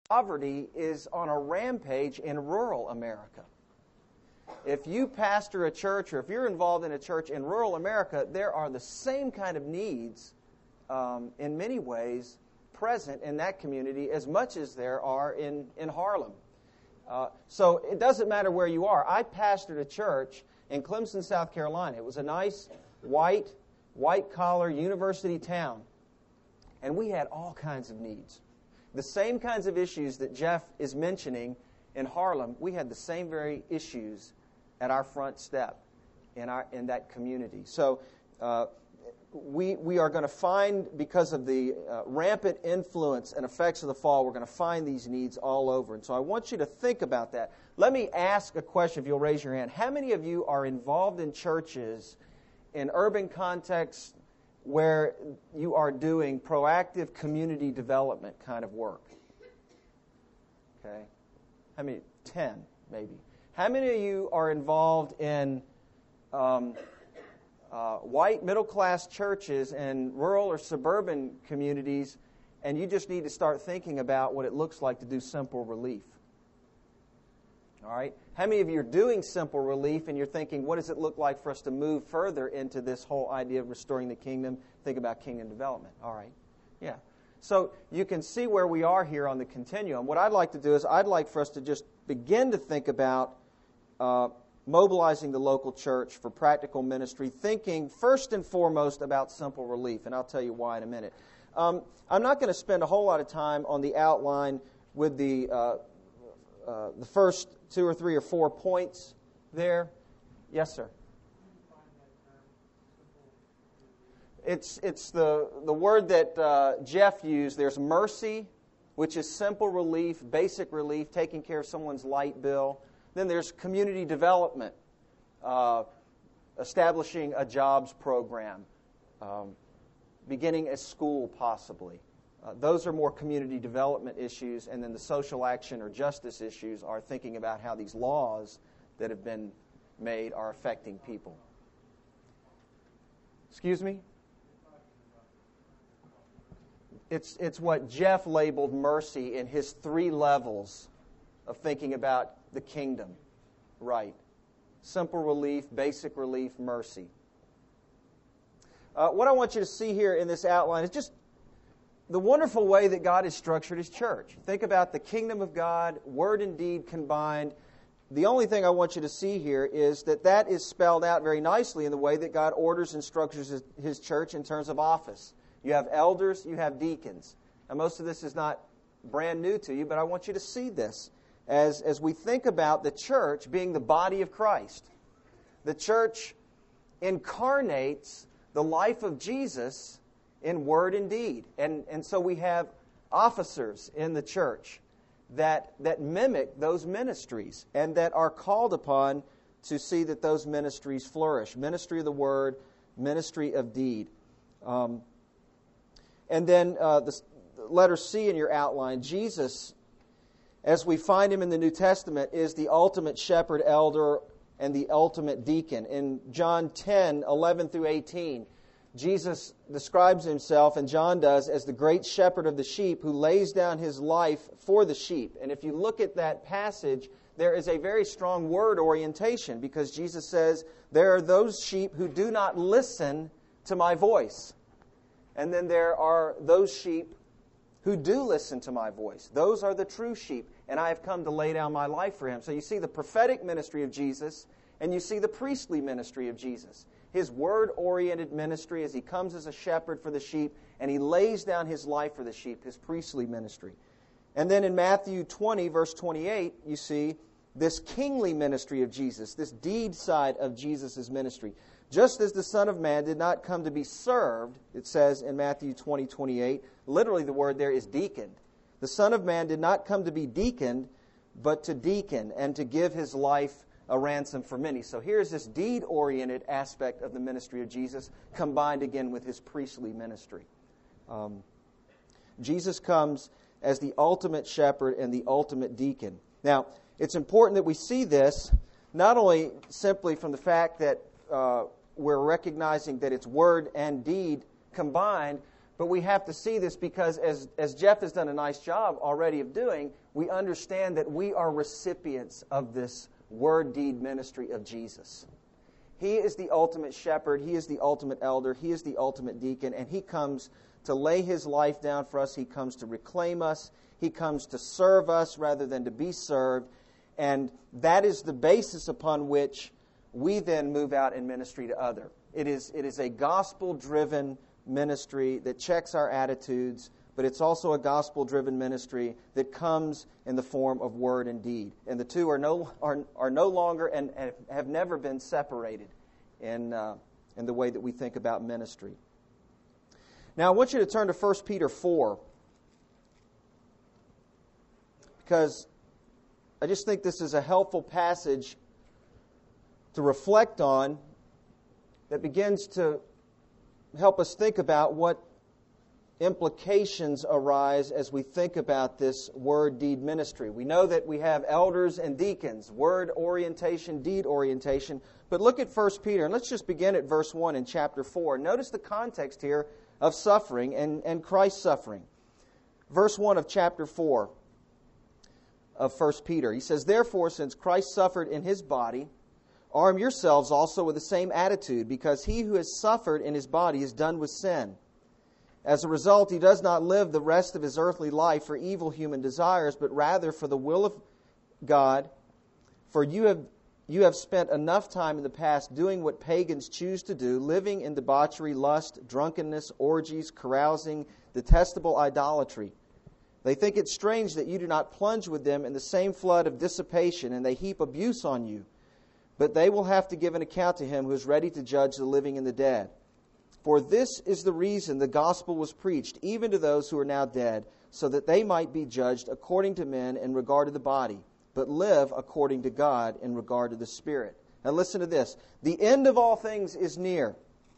poverty is on a rampage in rural America. If you pastor a church or if you're involved in a church in rural America, there are the same kind of needs in many ways present in that community as much as there are in Harlem. So it doesn't matter where you are. I pastored a church in Clemson, South Carolina. It was a nice white-collar university town. And we had all kinds of needs. The same kinds of issues that Jeff is mentioning in Harlem, we had the same very issues at our front step in that community. So we are going to find, because of the rampant influence and effects of the fall, we're going to find these needs all over. And so I want you to think about that. Let me ask a question, if you'll raise your hand. How many of you are involved in churches in urban contexts where you are doing proactive community development kind of work? Okay. How many? 10, maybe. How many of you are involved in white middle-class churches in rural or suburban communities, and you just need to start thinking about what it looks like to do simple relief? All right? How many of you are doing simple relief and you're thinking, what does it look like for us to move further into this whole idea of restoring the kingdom? Think about kingdom development. All right? Yeah. So you can see where we are here on the continuum. What I'd like to do is I'd like for us to just begin to think about mobilizing the local church for practical ministry, thinking first and foremost about simple relief, and I'll tell you why in a minute. I'm not going to spend a whole lot of time on the outline with the first 2 or 3 or 4 points there. Yes, sir. It's the word that Jeff used. There's mercy, which is simple relief, basic relief, taking care of someone's light bill. Then there's community development, establishing a jobs program, beginning a school possibly. Those are more community development issues, and then the social action or justice issues are thinking about how these laws that have been made are affecting people. Excuse me? It's what Jeff labeled mercy in his 3 levels of thinking about the kingdom. Right. Simple relief, basic relief, mercy. What I want you to see here in this outline is just the wonderful way that God has structured His church. Think about the kingdom of God, word and deed combined. The only thing I want you to see here is that is spelled out very nicely in the way that God orders and structures His church in terms of office. You have elders, you have deacons. Now, most of this is not brand new to you, but I want you to see this as we think about the church being the body of Christ. The church incarnates the life of Jesus in word and deed. And so we have officers in the church that mimic those ministries and that are called upon to see that those ministries flourish. Ministry of the word, ministry of deed. And then the letter C in your outline, Jesus, as we find Him in the New Testament, is the ultimate shepherd, elder, and the ultimate deacon. In John 10, 11 through 18, Jesus describes Himself, and John does, as the great shepherd of the sheep who lays down His life for the sheep. And if you look at that passage, there is a very strong word orientation, because Jesus says, there are those sheep who do not listen to my voice. And then there are those sheep who do listen to my voice. Those are the true sheep, and I have come to lay down my life for Him. So you see the prophetic ministry of Jesus, and you see the priestly ministry of Jesus. His word-oriented ministry as He comes as a shepherd for the sheep, and He lays down His life for the sheep, His priestly ministry. And then in Matthew 20, verse 28, you see this kingly ministry of Jesus, this deed side of Jesus' ministry. Just as the Son of Man did not come to be served, it says in Matthew 20, 28, literally the word there is deaconed. The Son of Man did not come to be deaconed, but to deacon and to give His life a ransom for many. So here's this deed-oriented aspect of the ministry of Jesus combined again with His priestly ministry. Jesus comes as the ultimate shepherd and the ultimate deacon. Now, it's important that we see this not only simply from the fact that we're recognizing that it's word and deed combined, But we have to see this because, as Jeff has done a nice job already of doing, we understand that we are recipients of this word deed ministry of Jesus. He is the ultimate shepherd. He is the ultimate elder. He is the ultimate deacon. And He comes to lay His life down for us. He comes to reclaim us. He comes to serve us rather than to be served. And that is the basis upon which we then move out in ministry to others. It is a gospel-driven ministry that checks our attitudes, but it's also a gospel-driven ministry that comes in the form of word and deed. And the two are no longer and have never been separated in the way that we think about ministry. Now, I want you to turn to 1 Peter 4, because I just think this is a helpful passage to reflect on that begins to help us think about what implications arise as we think about this word deed ministry. We know that we have elders and deacons, word orientation, deed orientation. But look at 1 Peter, and let's just begin at verse 1 in chapter 4. Notice the context here of suffering and Christ's suffering. Verse 1 of chapter 4 of 1 Peter. He says, "Therefore, since Christ suffered in His body, arm yourselves also with the same attitude, because he who has suffered in his body is done with sin. As a result, he does not live the rest of his earthly life for evil human desires, but rather for the will of God. For you have spent enough time in the past doing what pagans choose to do, living in debauchery, lust, drunkenness, orgies, carousing, detestable idolatry. They think it strange that you do not plunge with them in the same flood of dissipation, and they heap abuse on you. But they will have to give an account to Him who is ready to judge the living and the dead. For this is the reason the gospel was preached, even to those who are now dead, so that they might be judged according to men in regard to the body, but live according to God in regard to the Spirit." Now listen to this. "The end of all things is near.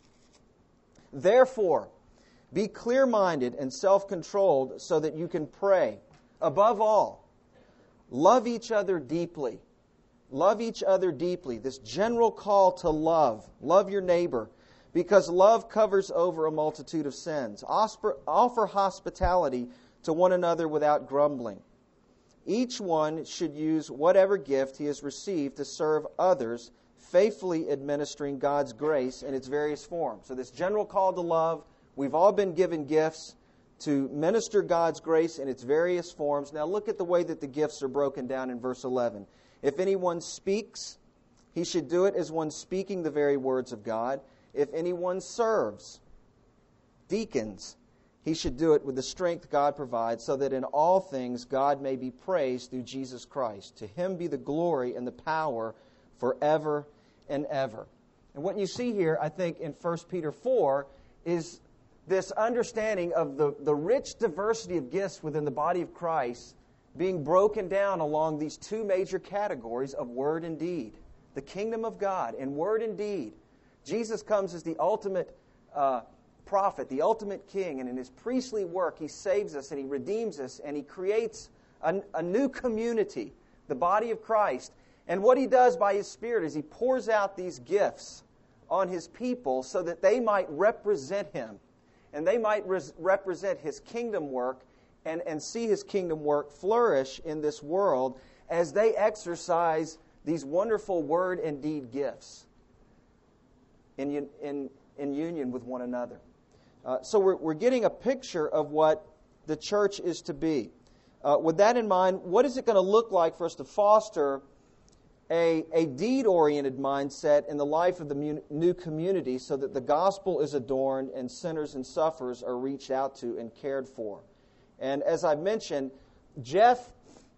Therefore, be clear-minded and self-controlled so that you can pray. Above all, love each other deeply." Love each other deeply. This general call to love. Love your neighbor. Because love covers over a multitude of sins. Offer hospitality to one another without grumbling. Each one should use whatever gift he has received to serve others, faithfully administering God's grace in its various forms. So this general call to love, we've all been given gifts to minister God's grace in its various forms. Now look at the way that the gifts are broken down in verse 11. "If anyone speaks, he should do it as one speaking the very words of God. If anyone serves, deacons, he should do it with the strength God provides, so that in all things God may be praised through Jesus Christ. To Him be the glory and the power forever and ever." And what you see here, I think, in 1 Peter 4 is this understanding of the rich diversity of gifts within the body of Christ being broken down along these two major categories of word and deed. The kingdom of God and word and deed. Jesus comes as the ultimate prophet, the ultimate king, and in His priestly work He saves us and He redeems us and He creates a new community, the body of Christ. And what He does by His Spirit is He pours out these gifts on His people so that they might represent Him and they might represent His kingdom work and see His kingdom work flourish in this world as they exercise these wonderful word and deed gifts in union with one another. So we're getting a picture of what the church is to be. With that in mind, what is it going to look like for us to foster a deed-oriented mindset in the life of the new community so that the gospel is adorned and sinners and sufferers are reached out to and cared for? And as I mentioned, Jeff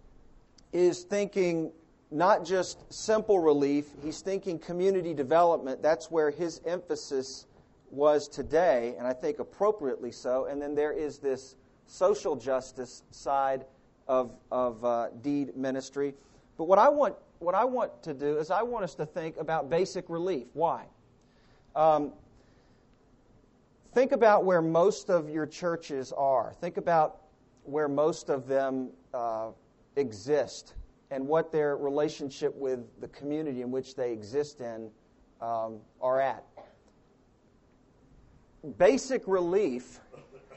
is thinking not just simple relief, he's thinking community development. That's where his emphasis was today, and I think appropriately so. And then there is this social justice side of deed ministry. But what I want to do is I want us to think about basic relief. Why? Think about where most of your churches are. Think about where most of them exist and what their relationship with the community in which they exist in are at. Basic relief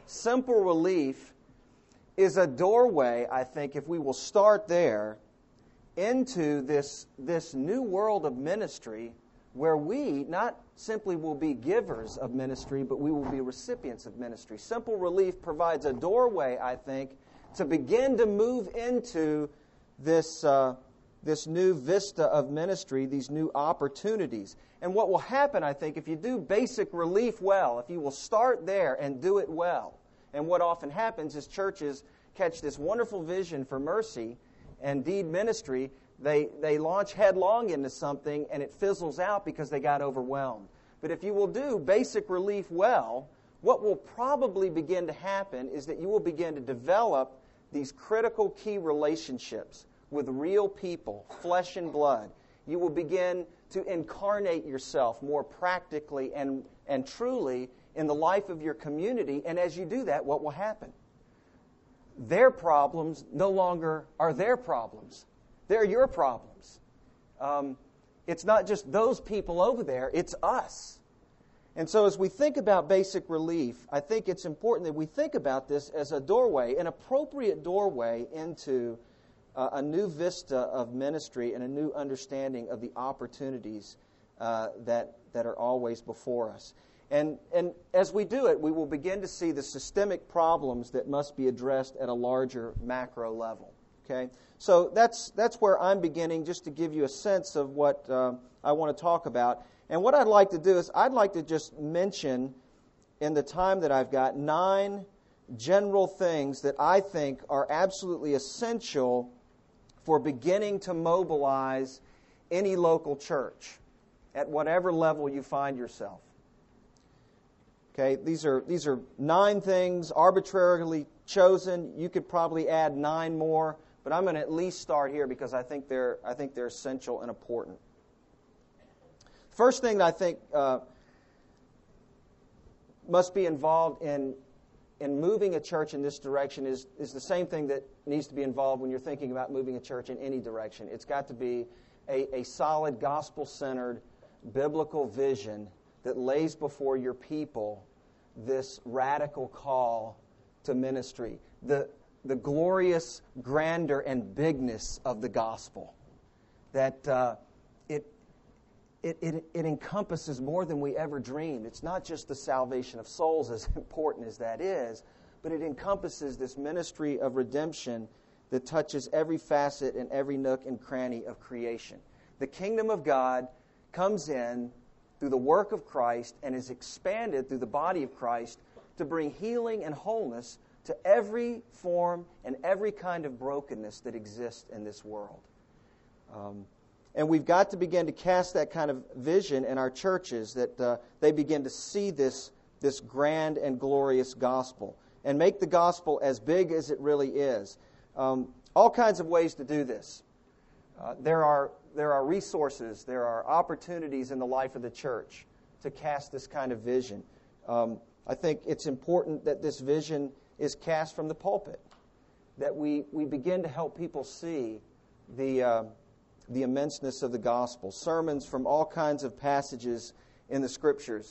Simple Relief is a doorway, I think, if we will start there, into this new world of ministry where we not simply will be givers of ministry, but we will be recipients of ministry. Simple Relief provides a doorway, I think, to begin to move into this new vista of ministry, these new opportunities. And what will happen, I think, if you do basic relief well, if you will start there and do it well, and what often happens is churches catch this wonderful vision for mercy and deed ministry, they launch headlong into something and it fizzles out because they got overwhelmed. But if you will do basic relief well, what will probably begin to happen is that you will begin to develop these critical key relationships with real people, flesh and blood. You will begin to incarnate yourself more practically and truly in the life of your community. And as you do that, what will happen? Their problems no longer are their problems. They're your problems. It's not just those people over there, it's us. And so as we think about basic relief, I think it's important that we think about this as a doorway, an appropriate doorway into a new vista of ministry and a new understanding of the opportunities that are always before us. And as we do it, we will begin to see the systemic problems that must be addressed at a larger macro level. Okay, so that's where I'm beginning, just to give you a sense of what I want to talk about. And what I'd like to do is I'd like to just mention, in the time that I've got, 9 general things that I think are absolutely essential for beginning to mobilize any local church at whatever level you find yourself. Okay, these are 9 things arbitrarily chosen. You could probably add 9 more, but I'm going to at least start here because I think they're essential and important. First thing that I think must be involved in moving a church in this direction is the same thing that needs to be involved when you're thinking about moving a church in any direction. It's got to be a solid, gospel-centered, biblical vision that lays before your people this radical call to ministry, the glorious grandeur and bigness of the gospel, that it encompasses more than we ever dreamed. It's not just the salvation of souls, as important as that is, but it encompasses this ministry of redemption that touches every facet and every nook and cranny of creation. The kingdom of God comes in through the work of Christ and is expanded through the body of Christ to bring healing and wholeness to every form and every kind of brokenness that exists in this world. And we've got to begin to cast that kind of vision in our churches, that they begin to see this grand and glorious gospel and make the gospel as big as it really is. All kinds of ways to do this. There are resources, there are opportunities in the life of the church to cast this kind of vision. I think it's important that this vision is cast from the pulpit, that we begin to help people see the immenseness of the gospel. Sermons from all kinds of passages in the Scriptures.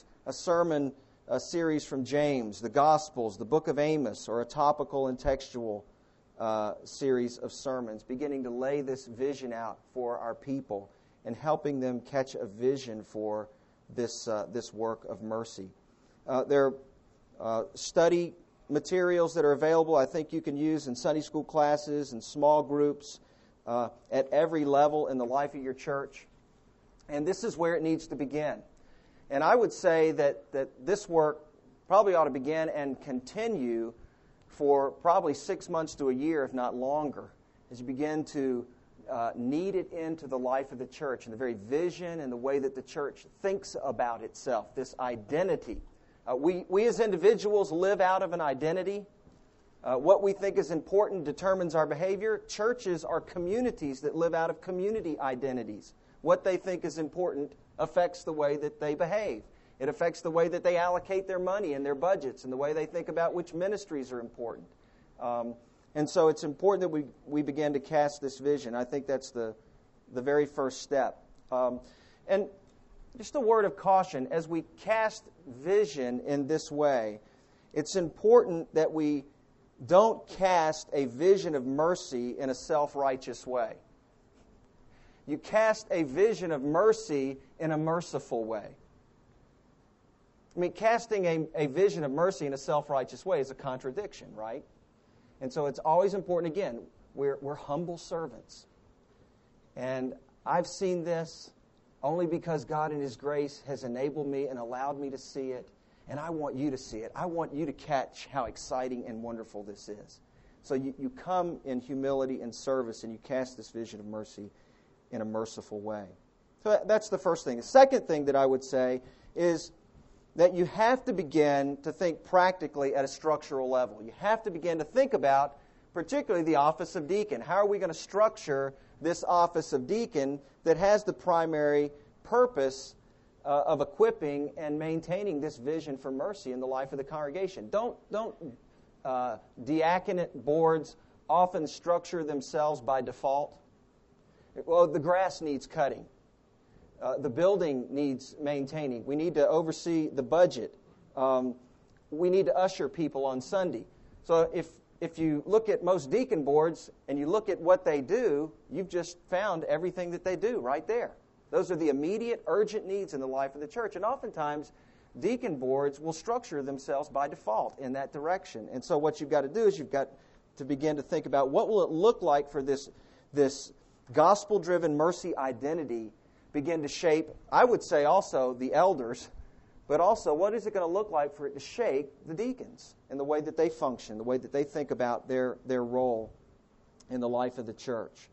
A series from James, the Gospels, the book of Amos, or a topical and textual series of sermons, beginning to lay this vision out for our people and helping them catch a vision for this work of mercy. There are study materials that are available, I think you can use in Sunday school classes and small groups at every level in the life of your church. And this is where it needs to begin. And I would say that this work probably ought to begin and continue for probably 6 months to a year, if not longer, as you begin to knead it into the life of the church and the very vision and the way that the church thinks about itself, this identity. We as individuals live out of an identity. What we think is important determines our behavior. Churches are communities that live out of community identities. What they think is important affects the way that they behave. It affects the way that they allocate their money and their budgets and the way they think about which ministries are important. And so it's important that we begin to cast this vision. I think that's the very first step. And just a word of caution, as we cast vision in this way, it's important that we don't cast a vision of mercy in a self-righteous way. You cast a vision of mercy in a merciful way. I mean, casting a vision of mercy in a self-righteous way is a contradiction, right? And so it's always important, again, we're humble servants. And I've seen this only because God in His grace has enabled me and allowed me to see it. And I want you to see it. I want you to catch how exciting and wonderful this is. So you come in humility and service and you cast this vision of mercy in a merciful way. So that's the first thing. The second thing that I would say is that you have to begin to think practically at a structural level. You have to begin to think about particularly the office of deacon. How are we going to structure this office of deacon that has the primary purpose of equipping and maintaining this vision for mercy in the life of the congregation? Don't diaconate boards often structure themselves by default? Well, the grass needs cutting. The building needs maintaining. We need to oversee the budget. We need to usher people on Sunday. So if you look at most deacon boards and you look at what they do, you've just found everything that they do right there. Those are the immediate, urgent needs in the life of the church. And oftentimes, deacon boards will structure themselves by default in that direction. And so what you've got to do is you've got to begin to think about what will it look like for this gospel-driven mercy identity begin to shape, I would say also, the elders, but also what is it going to look like for it to shape the deacons and the way that they function, the way that they think about their role in the life of the church.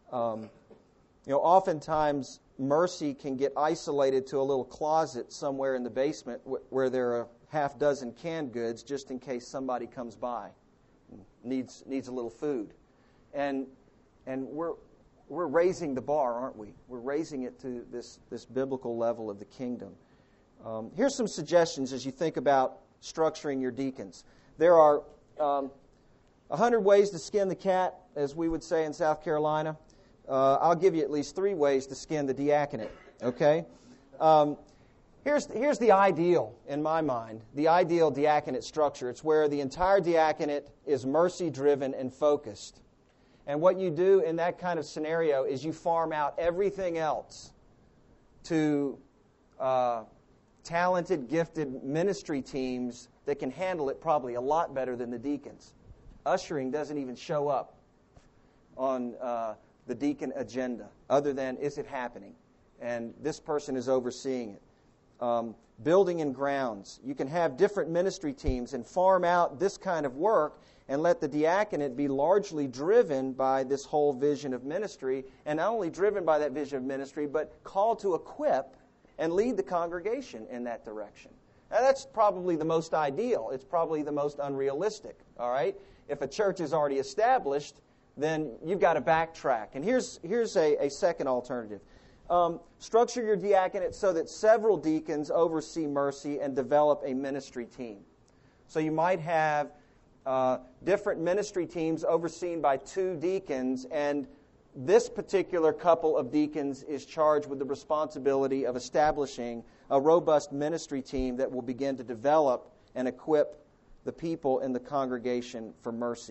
Oftentimes mercy can get isolated to a little closet somewhere in the basement where there are half dozen canned goods just in case somebody comes by and needs a little food. And we're raising the bar, aren't we? We're raising it to this biblical level of the kingdom. Here's some suggestions as you think about structuring your deacons. There are 100 ways to skin the cat, as we would say in South Carolina. I'll give you at least 3 ways to skin the diaconate, okay? Here's the ideal, in my mind, the ideal diaconate structure. It's where the entire diaconate is mercy-driven and focused. And what you do in that kind of scenario is you farm out everything else to talented, gifted ministry teams that can handle it probably a lot better than the deacons. Ushering doesn't even show up on the deacon agenda, other than, is it happening? And this person is overseeing it. Building and grounds. You can have different ministry teams and farm out this kind of work and let the diaconate be largely driven by this whole vision of ministry, and not only driven by that vision of ministry, but called to equip and lead the congregation in that direction. Now, that's probably the most ideal. It's probably the most unrealistic, all right? If a church is already established, then you've got to backtrack. And here's a second alternative. Structure your diaconate so that several deacons oversee mercy and develop a ministry team. So you might have different ministry teams overseen by 2 deacons, and this particular couple of deacons is charged with the responsibility of establishing a robust ministry team that will begin to develop and equip the people in the congregation for mercy.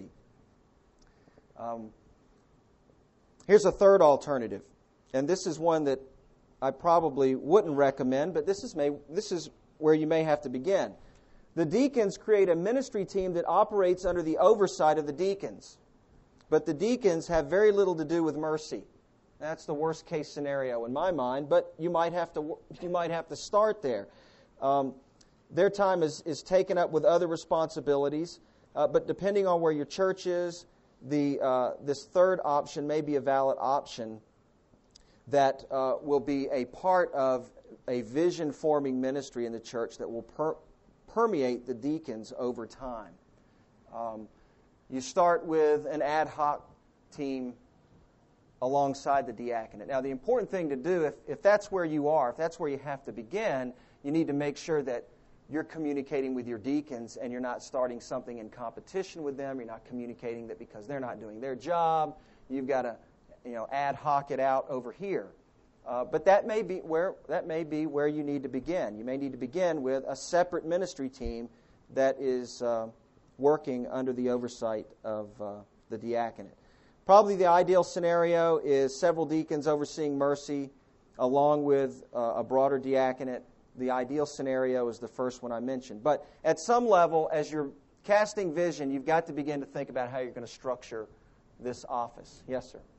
Here's a third alternative, and this is one that I probably wouldn't recommend, but this is where you may have to begin. The deacons create a ministry team that operates under the oversight of the deacons, but the deacons have very little to do with mercy. That's the worst case scenario in my mind, but you might have to start there. Their time is taken up with other responsibilities, but depending on where your church is, this third option may be a valid option that will be a part of a vision-forming ministry in the church that will permeate the deacons over time. You start with an ad hoc team alongside the diaconate. Now, the important thing to do, if that's where you are, if that's where you have to begin, you need to make sure that you're communicating with your deacons and you're not starting something in competition with them. You're not communicating that because they're not doing their job, you've got to ad hoc it out over here. But that may be where you need to begin. You may need to begin with a separate ministry team that is working under the oversight of the diaconate. Probably the ideal scenario is several deacons overseeing mercy along with a broader diaconate. The ideal scenario is the first one I mentioned. But at some level, as you're casting vision, you've got to begin to think about how you're going to structure this office. Yes, sir.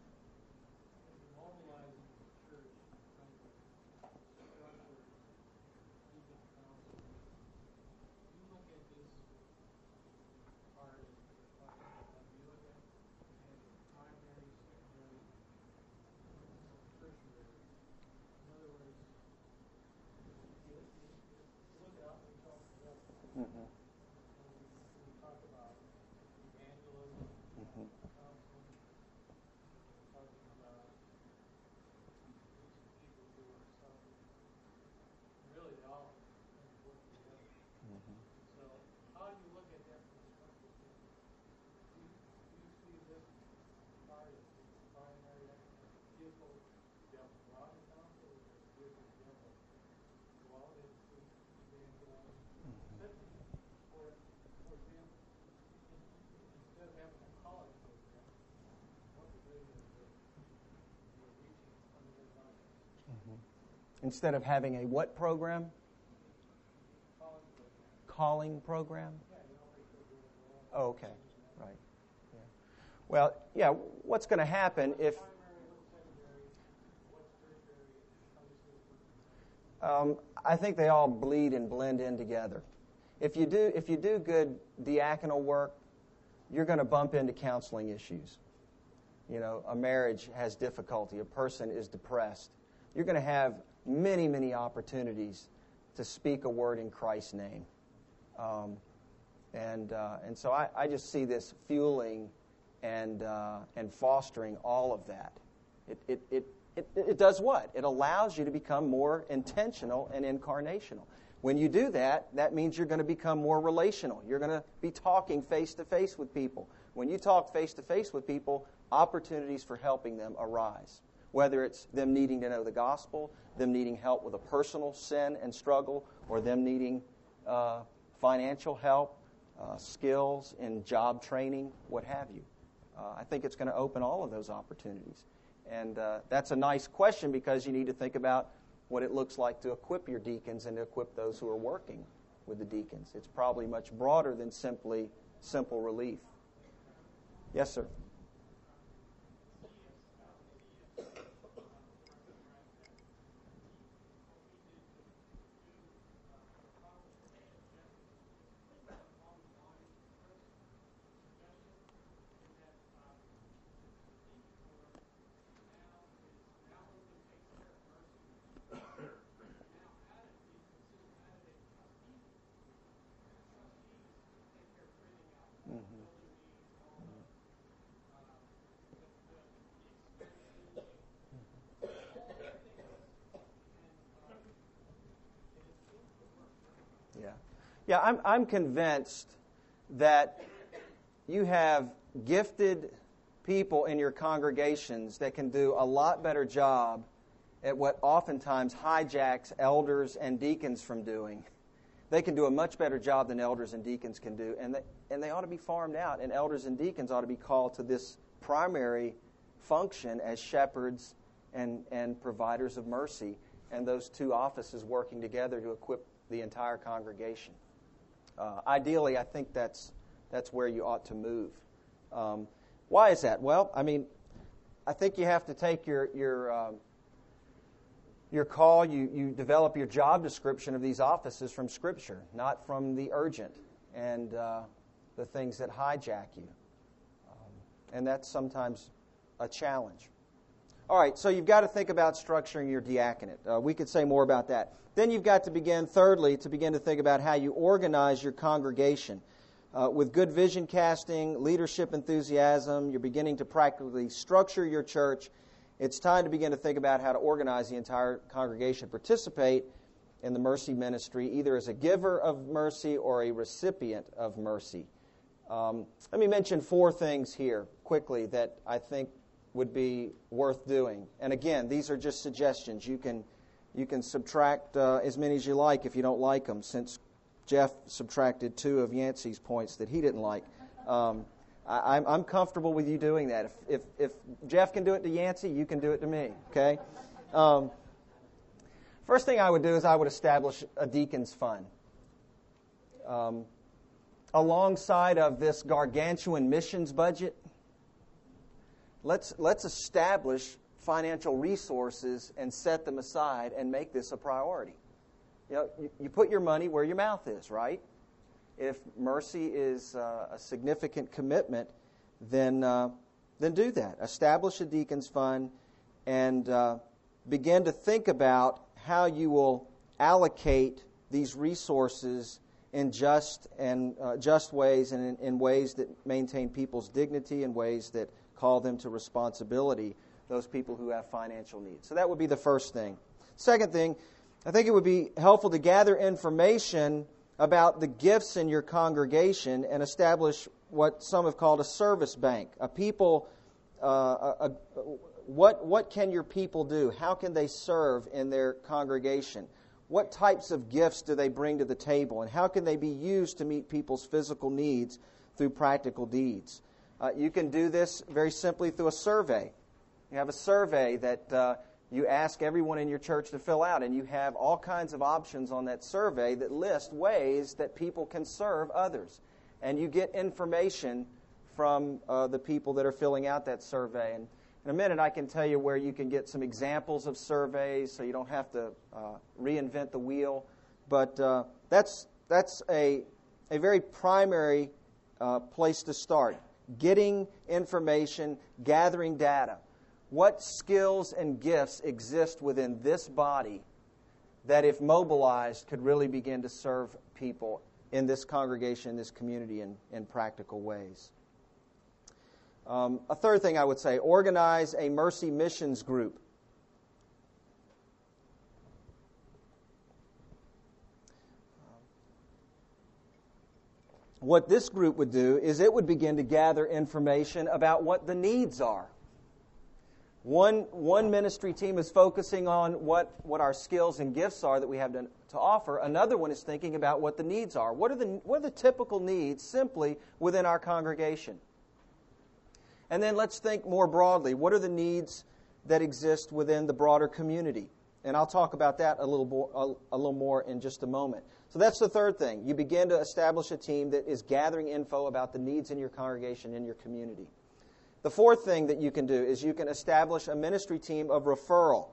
Instead of having a what program? Calling program? Oh, okay. Right. Yeah. Well, yeah, what's going to happen if... I think they all bleed and blend in together. If you do good diaconal work, you're going to bump into counseling issues. You know, a marriage has difficulty. A person is depressed. You're going to have many, many opportunities to speak a word in Christ's name. And so I just see this fueling and fostering all of that. It does what? It allows you to become more intentional and incarnational. When you do that, that means you're going to become more relational. You're going to be talking face-to-face with people. When you talk face-to-face with people, opportunities for helping them arise. Whether it's them needing to know the gospel, them needing help with a personal sin and struggle, or them needing financial help, skills in job training, what have you. I think it's going to open all of those opportunities. And that's a nice question because you need to think about what it looks like to equip your deacons and to equip those who are working with the deacons. It's probably much broader than simply simple relief. Yes, sir. Yeah, I'm convinced that you have gifted people in your congregations that can do a lot better job at what oftentimes hijacks elders and deacons from doing. They can do a much better job than elders and deacons can do, and they ought to be farmed out, and elders and deacons ought to be called to this primary function as shepherds and providers of mercy, and those two offices working together to equip the entire congregation. Ideally, I think that's where you ought to move. Why is that? Well, I mean, I think you have to take your call. You develop your job description of these offices from Scripture, not from the urgent and the things that hijack you. And that's sometimes a challenge. All right, so you've got to think about structuring your diaconate. We could say more about that. Then you've got to begin to think about how you organize your congregation. With good vision casting, leadership enthusiasm, you're beginning to practically structure your church. It's time to begin to think about how to organize the entire congregation, participate in the mercy ministry, either as a giver of mercy or a recipient of mercy. Let me mention 4 things here quickly that I think would be worth doing. And again, these are just suggestions. You can subtract as many as you like if you don't like them, since Jeff subtracted 2 of Yancey's points that he didn't like. I'm comfortable with you doing that. If Jeff can do it to Yancey, you can do it to me, okay? First thing I would do is I would establish a deacon's fund. Alongside of this gargantuan missions budget, let's establish financial resources and set them aside and make this a priority. You know, you put your money where your mouth is, right? If mercy is a significant commitment, then do that. Establish a deacon's fund and begin to think about how you will allocate these resources in just ways and in ways that maintain people's dignity and ways that call them to responsibility, those people who have financial needs. So that would be the first thing. Second thing, I think it would be helpful to gather information about the gifts in your congregation and establish what some have called a service bank. What can your people do? How can they serve in their congregation? What types of gifts do they bring to the table? And how can they be used to meet people's physical needs through practical deeds? You can do this very simply through a survey. You have a survey that you ask everyone in your church to fill out, and you have all kinds of options on that survey that list ways that people can serve others. And you get information from the people that are filling out that survey. And in a minute, I can tell you where you can get some examples of surveys so you don't have to reinvent the wheel. But that's a very primary place to start. Getting information, gathering data. What skills and gifts exist within this body that, if mobilized, could really begin to serve people in this congregation, in this community, in practical ways? A third thing I would say, organize a Mercy Missions group. What this group would do is it would begin to gather information about what the needs are. One ministry team is focusing on what our skills and gifts are that we have to offer. Another one is thinking about what the needs are. What are the typical needs simply within our congregation? And then let's think more broadly. What are the needs that exist within the broader community? And I'll talk about that a little more in just a moment. So that's the third thing. You begin to establish a team that is gathering info about the needs in your congregation, in your community. The fourth thing that you can do is you can establish a ministry team of referral.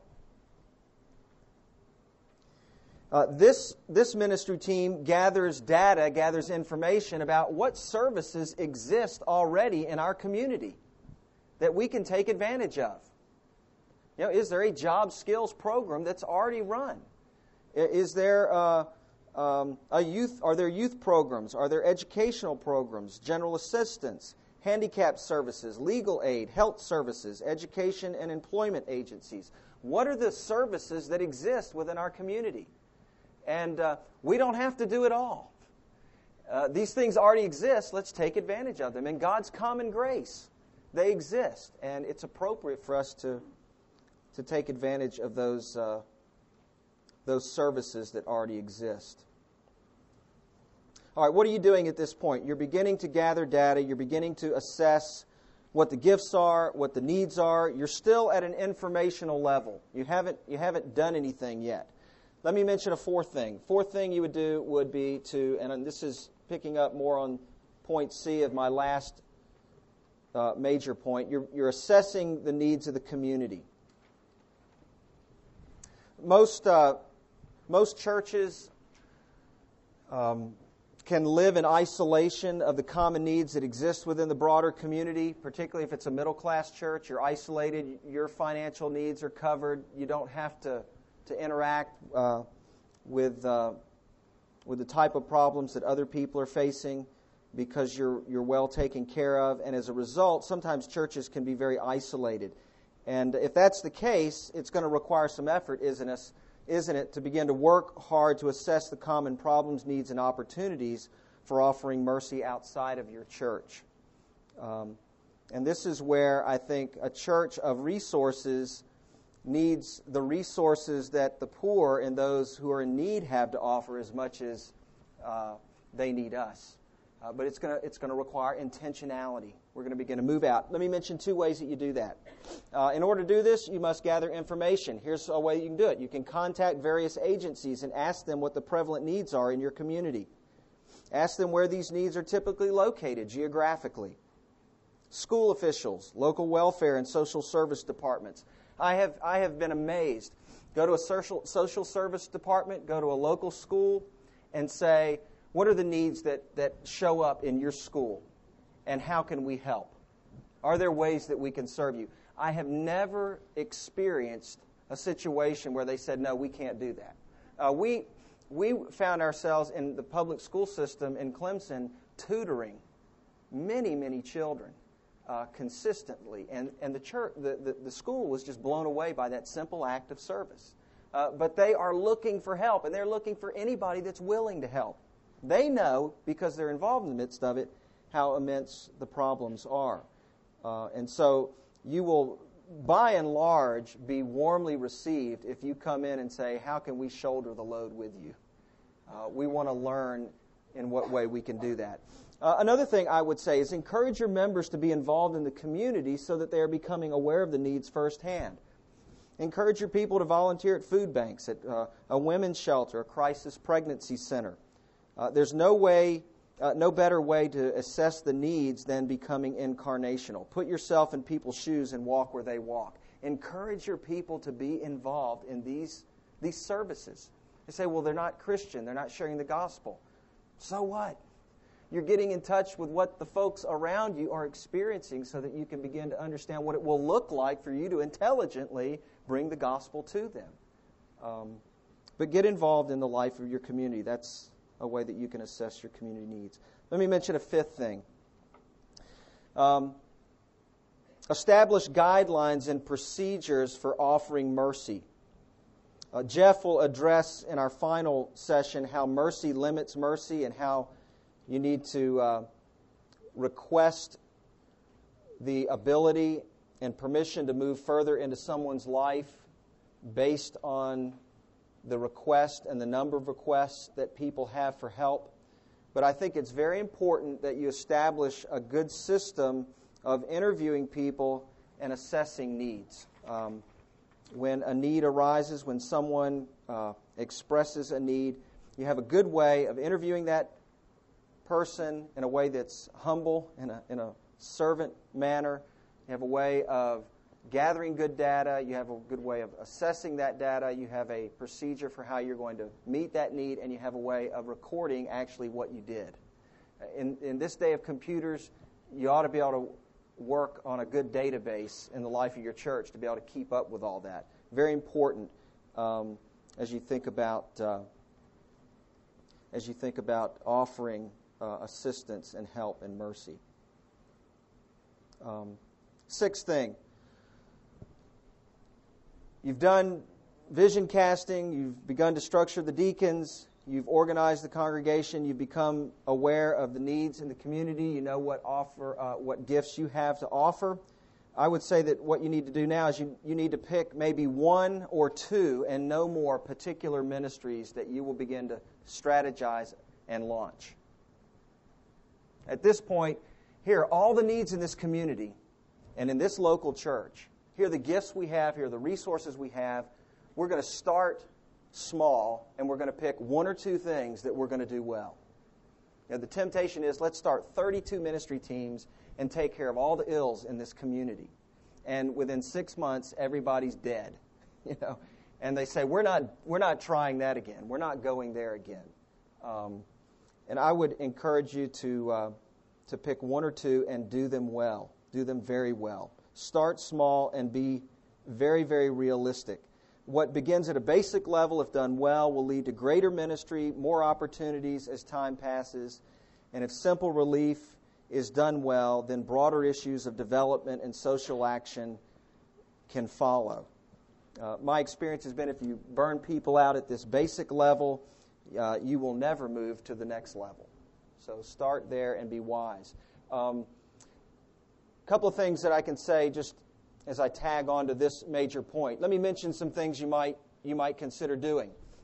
This ministry team gathers data, gathers information about what services exist already in our community that we can take advantage of. You know, is there a job skills program that's already run? Is there are there youth programs? Are there educational programs, general assistance, handicap services, legal aid, health services, education and employment agencies? What are the services that exist within our community? And we don't have to do it all. These things already exist. Let's take advantage of them. In God's common grace, they exist. And it's appropriate for us to take advantage of those services that already exist. All right, what are you doing at this point? You're beginning to gather data. You're beginning to assess what the gifts are, what the needs are. You're still at an informational level. You haven't done anything yet. Let me mention a fourth thing. Fourth thing you would do would be to, and this is picking up more on point C of my last major point, you're assessing the needs of the community. Most churches can live in isolation of the common needs that exist within the broader community, particularly if it's a middle-class church. You're isolated. Your financial needs are covered. You don't have to interact with the type of problems that other people are facing because you're well taken care of. And as a result, sometimes churches can be very isolated. And if that's the case, it's going to require some effort, isn't it, to begin to work hard to assess the common problems, needs, and opportunities for offering mercy outside of your church. And this is where I think a church of resources needs the resources that the poor and those who are in need have to offer as much as they need us. But it's going to require intentionality. We're going to begin to move out. Let me mention 2 ways that you do that. In order to do this, you must gather information. Here's a way you can do it. You can contact various agencies and ask them what the prevalent needs are in your community. Ask them where these needs are typically located geographically. School officials, local welfare and social service departments. I have been amazed. Go to a social service department, go to a local school, and say, what are the needs that show up in your school, and how can we help? Are there ways that we can serve you? I have never experienced a situation where they said, no, we can't do that. We found ourselves in the public school system in Clemson tutoring many, many children consistently, and the church, the school was just blown away by that simple act of service. But they are looking for help, and they're looking for anybody that's willing to help. They know, because they're involved in the midst of it, how immense the problems are. And so you will, by and large, be warmly received if you come in and say, how can we shoulder the load with you? We want to learn in what way we can do that. Another thing I would say is encourage your members to be involved in the community so that they are becoming aware of the needs firsthand. Encourage your people to volunteer at food banks, at a women's shelter, a crisis pregnancy center. There's no better way to assess the needs than becoming incarnational. Put yourself in people's shoes and walk where they walk. Encourage your people to be involved in these services. They say, well, they're not Christian. They're not sharing the gospel. So what? You're getting in touch with what the folks around you are experiencing so that you can begin to understand what it will look like for you to intelligently bring the gospel to them. But get involved in the life of your community. That's a way that you can assess your community needs. Let me mention a 5th thing. Establish guidelines and procedures for offering mercy. Jeff will address in our final session how mercy limits mercy and how you need to request the ability and permission to move further into someone's life based on the request and the number of requests that people have for help. But I think it's very important that you establish a good system of interviewing people and assessing needs. When a need arises, when someone expresses a need, you have a good way of interviewing that person in a way that's humble, in a servant manner. You have a way of gathering good data. You have a good way of assessing that data. You have a procedure for how you're going to meet that need, and you have a way of recording actually what you did. In this day of computers, you ought to be able to work on a good database in the life of your church to be able to keep up with all that. Very important as you think about offering assistance and help and mercy. 6th thing. You've done vision casting. You've begun to structure the deacons. You've organized the congregation. You've become aware of the needs in the community. You know what gifts you have to offer. I would say that what you need to do now is you need to pick maybe 1 or 2 and no more particular ministries that you will begin to strategize and launch. At this point, here are all the needs in this community and in this local church. Here are the gifts we have. Here are the resources we have. We're going to start small, and we're going to pick 1 or 2 things that we're going to do well. You know, the temptation is, let's start 32 ministry teams and take care of all the ills in this community. And within 6 months, everybody's dead. You know, and they say, we're not trying that again. We're not going there again. And I would encourage you to pick 1 or 2 and do them well. Do them very well. Start small and be very, very realistic. What begins at a basic level, if done well, will lead to greater ministry, more opportunities as time passes. And if simple relief is done well, then broader issues of development and social action can follow. My experience has been if you burn people out at this basic level, you will never move to the next level. So start there and be wise. A couple of things that I can say just as I tag on to this major point. Let me mention some things you might consider doing.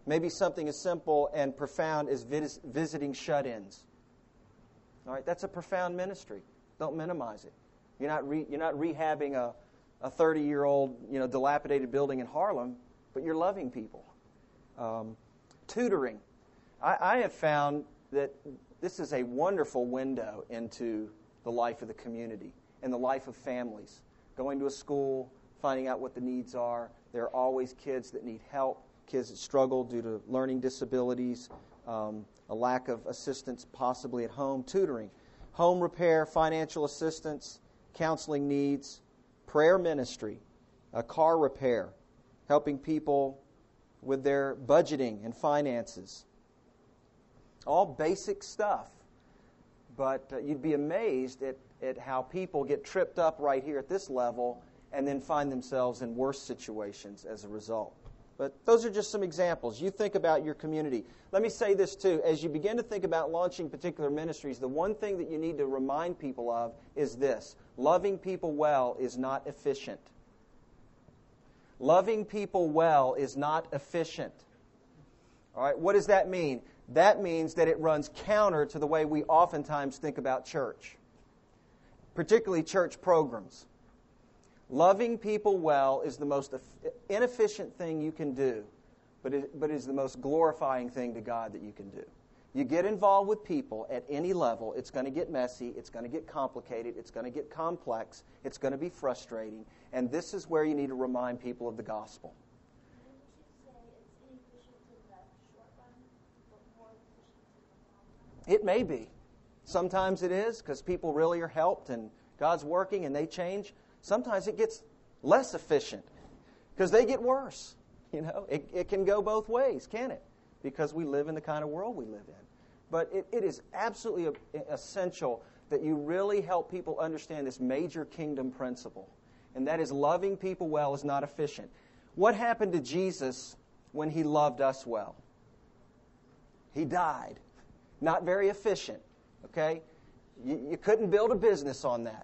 Maybe something as simple and profound as visiting shut-ins. All right, that's a profound ministry. Don't minimize it. You're not rehabbing a 30-year-old dilapidated building in Harlem, but you're loving people. Tutoring. I have found that this is a wonderful window into the life of the community and the life of families. Going to a school, finding out what the needs are. There are always kids that need help, kids that struggle due to learning disabilities, a lack of assistance possibly at home. Tutoring. Home repair, financial assistance, counseling needs, prayer ministry, car repair, helping people with their budgeting and finances. All basic stuff. But you'd be amazed at how people get tripped up right here at this level and then find themselves in worse situations as a result. But those are just some examples. You think about your community. Let me say this too. As you begin to think about launching particular ministries, the one thing that you need to remind people of is this. Loving people well is not efficient. Loving people well is not efficient. All right, what does that mean? That means that it runs counter to the way we oftentimes think about church, particularly church programs. Loving people well is the most inefficient thing you can do, but it is the most glorifying thing to God that you can do. You get involved with people at any level, it's going to get messy, it's going to get complicated, it's going to get complex, it's going to be frustrating, and this is where you need to remind people of the gospel. It may be. Sometimes it is because people really are helped and God's working and they change. Sometimes it gets less efficient because they get worse. It can go both ways, can it? Because we live in the kind of world we live in. But it is absolutely essential that you really help people understand this major kingdom principle, and that is loving people well is not efficient. What happened to Jesus when He loved us well? He died. Not very efficient, okay? You couldn't build a business on that.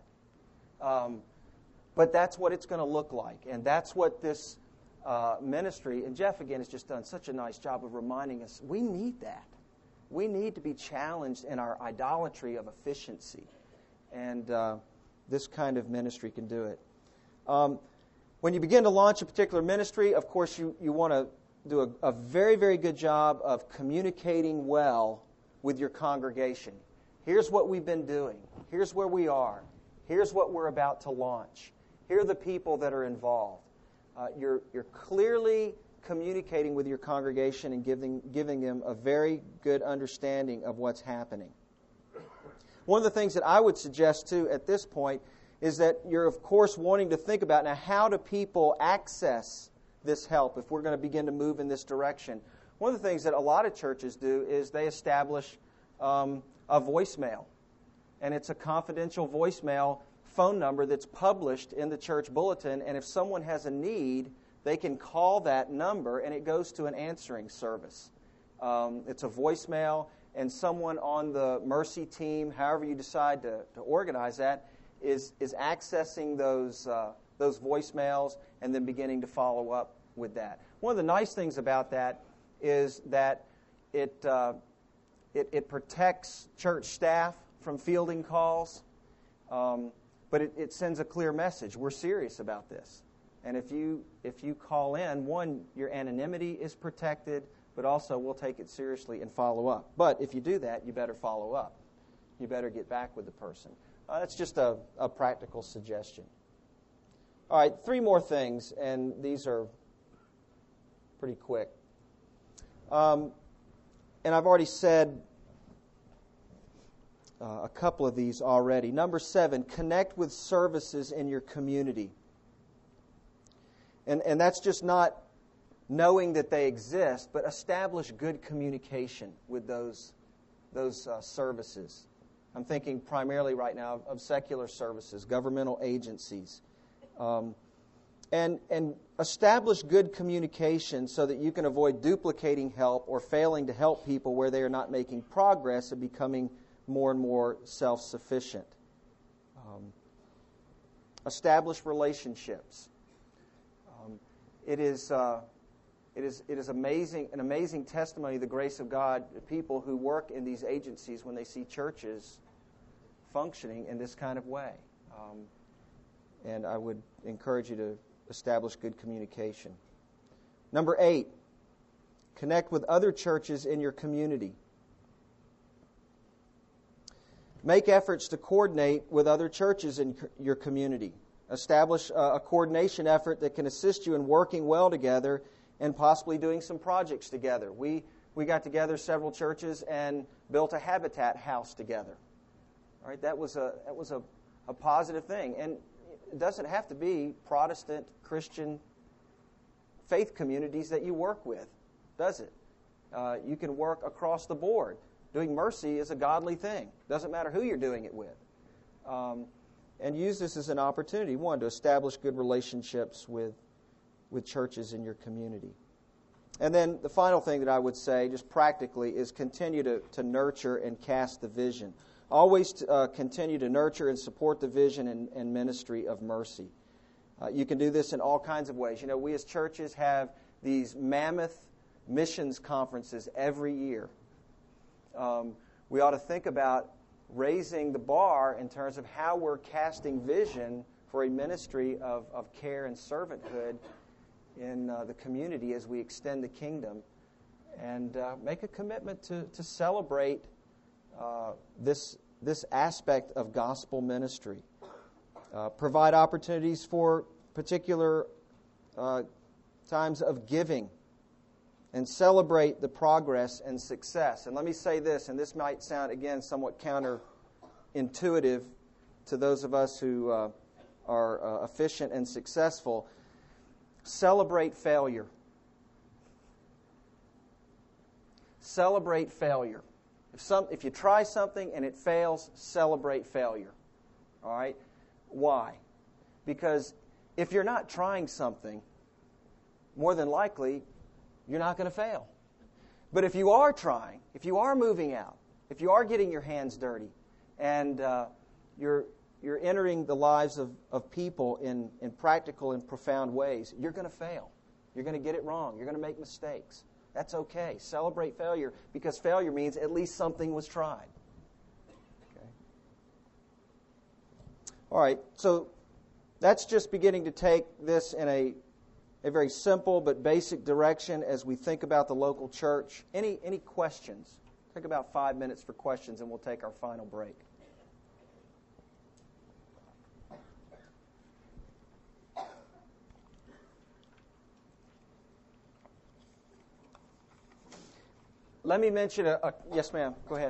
But that's what it's going to look like. And that's what this ministry, and Jeff, again, has just done such a nice job of reminding us, we need that. We need to be challenged in our idolatry of efficiency. And this kind of ministry can do it. When you begin to launch a particular ministry, of course, you want to do a very, very good job of communicating well with your congregation. Here's what we've been doing. Here's where we are. Here's what we're about to launch. Here are the people that are involved. You're clearly communicating with your congregation and giving them a very good understanding of what's happening. One of the things that I would suggest, too, at this point is that you're, of course, wanting to think about, now, how do people access this help if we're going to begin to move in this direction? One of the things that a lot of churches do is they establish a voicemail. And it's a confidential voicemail phone number that's published in the church bulletin. And if someone has a need, they can call that number and it goes to an answering service. It's a voicemail, and someone on the Mercy team, however you decide to organize that, is accessing those voicemails and then beginning to follow up with that. One of the nice things about that is that it protects church staff from fielding calls, but it sends a clear message. We're serious about this. And if you call in, one, your anonymity is protected, but also we'll take it seriously and follow up. But if you do that, you better follow up. You better get back with the person. That's just a practical suggestion. All right, 3 more things, and these are pretty quick. And I've already said a couple of these already. Number 7, connect with services in your community. And that's just not knowing that they exist, but establish good communication with those services. I'm thinking primarily right now of secular services, governmental agencies. And establish good communication so that you can avoid duplicating help or failing to help people where they are not making progress and becoming more and more self-sufficient. Establish relationships. It it is amazing, an amazing testimony of the grace of God to people who work in these agencies when they see churches functioning in this kind of way. And I would encourage you to establish good communication. Number 8, connect with other churches in your community. Make efforts to coordinate with other churches in your community. Establish a coordination effort that can assist you in working well together and possibly doing some projects together. We got together, several churches, and built a Habitat house together. All right, that was a positive thing. And it doesn't have to be Protestant, Christian faith communities that you work with, does it? You can work across the board. Doing mercy is a godly thing. Doesn't matter who you're doing it with. And use this as an opportunity, one, to establish good relationships with churches in your community. And then the final thing that I would say, just practically, is continue to nurture and cast the vision. Always continue to nurture and support the vision and ministry of mercy. You can do this in all kinds of ways. You know, we as churches have these mammoth missions conferences every year. We ought to think about raising the bar in terms of how we're casting vision for a ministry of care and servanthood in the community as we extend the kingdom, and make a commitment to celebrate this aspect of gospel ministry. Provide opportunities for particular times of giving, and celebrate the progress and success. And let me say this, and this might sound, again, somewhat counterintuitive to those of us who are efficient and successful. Celebrate failure. Celebrate failure. If you try something and it fails, celebrate failure. All right? Why? Because if you're not trying something, more than likely, you're not going to fail. But if you are trying, if you are moving out, if you are getting your hands dirty, and you're entering the lives of people in practical and profound ways, you're going to fail. You're going to get it wrong. You're going to make mistakes. That's okay. Celebrate failure, because failure means at least something was tried. Okay. All right, so that's just beginning to take this in a very simple but basic direction as we think about the local church. Any questions? Take about 5 minutes for questions, and we'll take our final break. Let me mention yes, ma'am. Go ahead.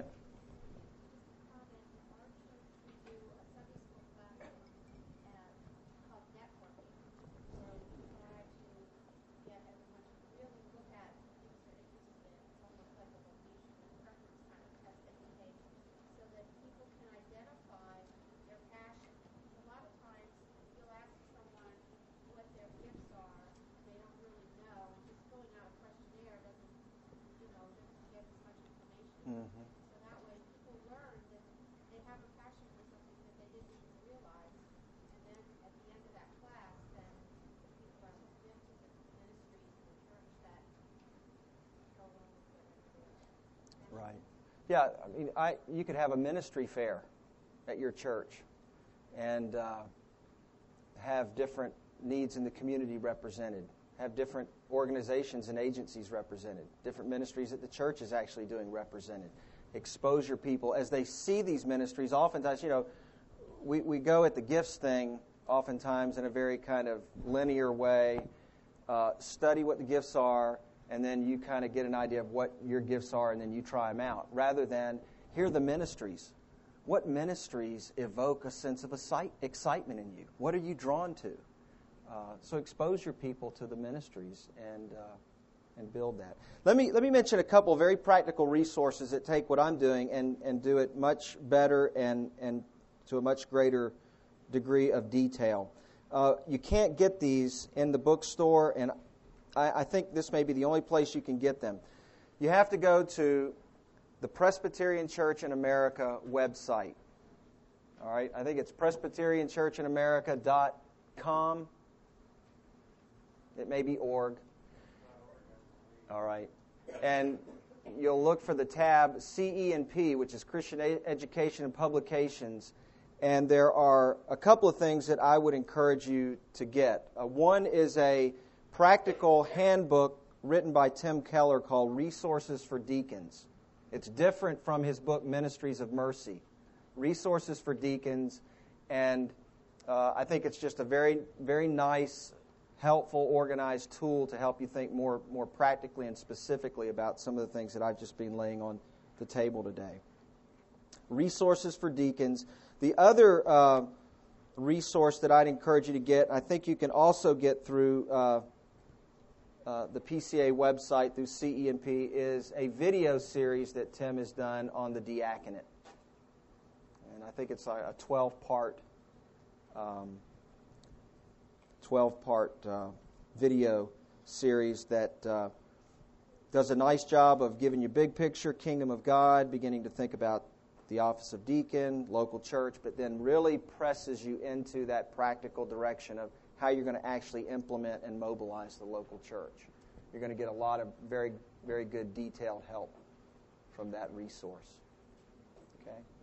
Right. Yeah, I mean, you could have a ministry fair at your church and have different needs in the community represented, have different organizations and agencies represented, different ministries that the church is actually doing represented. Expose your people as they see these ministries. Oftentimes, you know, we go at the gifts thing oftentimes in a very kind of linear way, study what the gifts are, and then you kind of get an idea of what your gifts are, and then you try them out, rather than hear the ministries. What ministries evoke a sense of excitement in you? What are you drawn to? So expose your people to the ministries and build that. Let me mention a couple of very practical resources that take what I'm doing and do it much better and to a much greater degree of detail. You can't get these in the bookstore, and I think this may be the only place you can get them. You have to go to the Presbyterian Church in America website. All right, I think it's PresbyterianChurchinAmerica.com. It may be org. All right. And you'll look for the tab CE&P, which is Christian Education and Publications. And there are a couple of things that I would encourage you to get. One is a practical handbook written by Tim Keller called Resources for Deacons. It's different from his book Ministries of Mercy. Resources for Deacons, and I think it's just a very, very nice, helpful, organized tool to help you think more practically and specifically about some of the things that I've just been laying on the table today. Resources for Deacons. The other resource that I'd encourage you to get, I think you can also get through the PCA website through CE&P, is a video series that Tim has done on the diaconate. And I think it's a 12-part video series that does a nice job of giving you big picture, kingdom of God, beginning to think about the office of deacon, local church, but then really presses you into that practical direction of how you're going to actually implement and mobilize the local church. You're going to get a lot of very, very good detailed help from that resource. Okay?